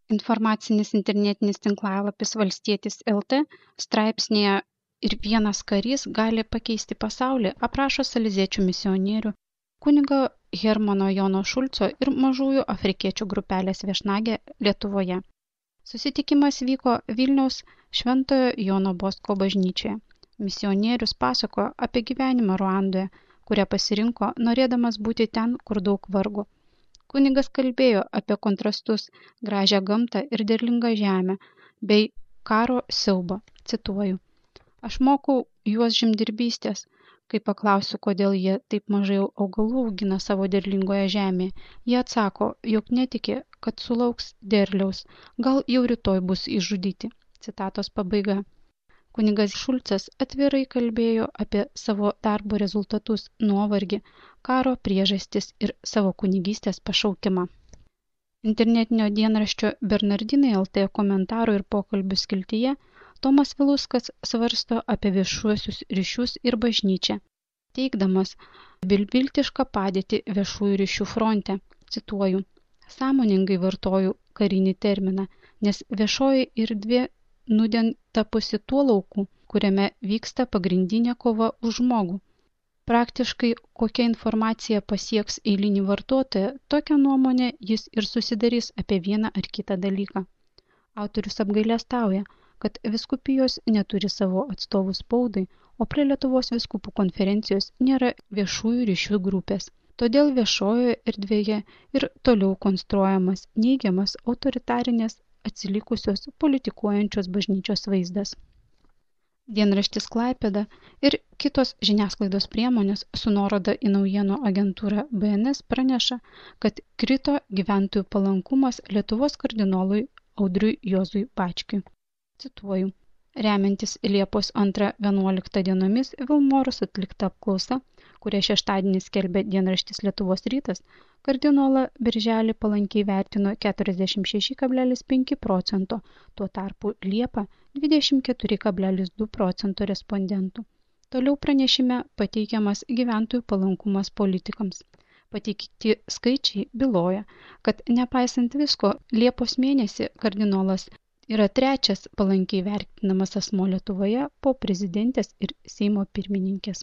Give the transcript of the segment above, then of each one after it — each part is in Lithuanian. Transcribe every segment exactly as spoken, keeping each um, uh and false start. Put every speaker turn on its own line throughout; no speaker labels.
Informacinis internetinis tinklalapis Valstietis L T straipsnėje "Ir vienas karys gali pakeisti pasaulį" aprašo saleziečių misionierių kunigo Hermano Jono Šulco ir mažųjų afrikiečių grupelės viešnagė Lietuvoje. Susitikimas vyko Vilniaus Šventojo Jono Bosko bažnyčioje. Misionierius pasakojo apie gyvenimą Ruandoje, kurią pasirinko, norėdamas būti ten, kur daug vargo. Kunigas kalbėjo apie kontrastus, gražią gamtą ir derlingą žemę, bei karo siaubą. Cituoju. Aš mokau juos žemdirbystės. Kai paklausiu, kodėl jie taip mažai augalų augina savo derlingoje žemėje, jie atsako, jog netiki, kad sulauks derliaus, gal jau rytoj bus išžudyti. Citatos pabaiga. Kunigas Šulcas atvirai kalbėjo apie savo darbo rezultatus, nuovargį, karo priežastis ir savo kunigystės pašaukimą. Internetinio dienraščio Bernardinai L T komentarų ir pokalbių skiltyje Tomas Viluskas svarsto apie viešuosius ryšius ir bažnyčią, teigdamas vilviltišką padėtį viešųjų ryšių fronte. Cituoju, sąmoningai vartoju karinį terminą, nes viešoji erdvė nūdien tapusi tuo lauku, kuriame vyksta pagrindinė kova už žmogų. Praktiškai kokia informacija pasieks eilinį vartotoją, tokią nuomonę jis ir susidarys apie vieną ar kitą dalyką. Autorius apgailestauja, kad vyskupijos neturi savo atstovų spaudai, o prie Lietuvos vyskupų konferencijos nėra viešųjų ryšių grupės. Todėl viešojoje erdvėje ir toliau konstruojamas neigiamas autoritarinės atsilikusios politikuojančios bažnyčios vaizdas. Dienraštis Klaipėda ir kitos žiniasklaidos priemonės su nuoroda į naujienų agentūrą B N S praneša, kad krito gyventojų palankumas Lietuvos kardinolui Audriui Juozui Bačkiui. Cituoju. Remiantis Liepos antrą vienuoliktą dienomis Vilmorus atlikta apklausa, kurią šeštadienį skelbė dienraštis Lietuvos rytas, kardinolą birželį palankiai vertino keturiasdešimt šeši kablelis penki procento, tuo tarpu Liepą dvidešimt keturi kablelis du procento respondentų. Toliau pranešime pateikiamas gyventojų palankumas politikams. Pateikti skaičiai byloja, kad nepaisant visko, Liepos mėnesį kardinolas yra trečias palankiai vertinamas asmuo Lietuvoje po prezidentės ir Seimo pirmininkės.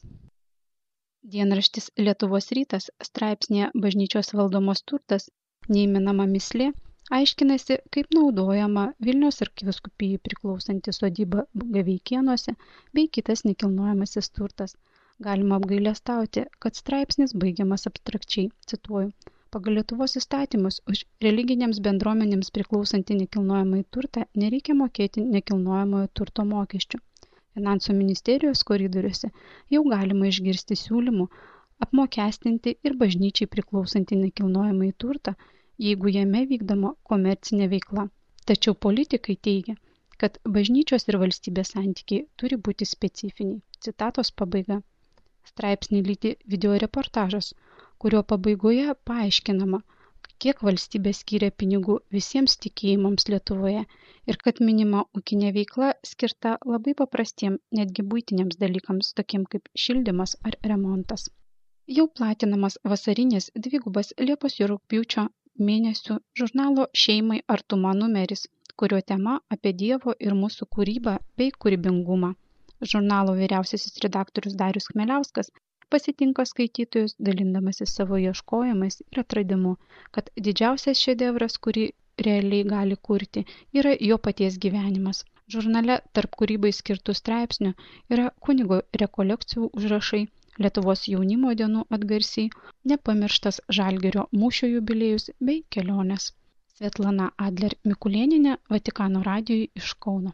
Dienraštis Lietuvos rytas straipsnėje Bažnyčios valdomos turtas neįmenama mislė aiškinasi, kaip naudojama Vilniaus arkivyskupijai priklausanti sodyba Gaveikėnuose bei kitas nekilnojamasis turtas. Galima apgailestauti, kad straipsnis baigiamas abstrakčiai, cituoju. Pagal Lietuvos įstatymus už religinėms bendruomenėms priklausantį nekilnojamąjį turtą nereikia mokėti nekilnojamojo turto mokesčių. Finansų ministerijos koridoriuose jau galima išgirsti siūlymų apmokestinti ir bažnyčiai priklausantį nekilnojamąjį turtą, jeigu jame vykdoma komercinė veikla. Tačiau politikai teigia, kad bažnyčios ir valstybės santykiai turi būti specifiniai. Citatos pabaiga. Straipsnį lydi videoreportažas, kurio pabaigoje paaiškinama, kiek valstybė skiria pinigų visiems tikėjimams Lietuvoje ir kad minima ūkinė veikla skirta labai paprastiem, netgi buitiniams dalykams, tokiem kaip šildymas ar remontas. Jau platinamas vasarinis dvigubas Liepos ir rugpjūčio mėnesių žurnalo Šeimai artuma numeris, kurio tema apie Dievo ir mūsų kūrybą bei kūrybingumą. Žurnalo vyriausiasis redaktorius Darius Chmeliauskas pasitinka skaitytojus dalindamasis savo ieškojimais ir atradimu, kad didžiausias šedevras, kurį realiai gali kurti, yra jo paties gyvenimas. Žurnale tarp kūrybai skirtų straipsnių yra kunigo rekolekcijų užrašai, Lietuvos jaunimo dienų atgarsiai, nepamirštas Žalgirio mūšio jubiliejus bei kelionės. Svetlana Adler Mikulėnienė, Vatikano radijui iš Kauno.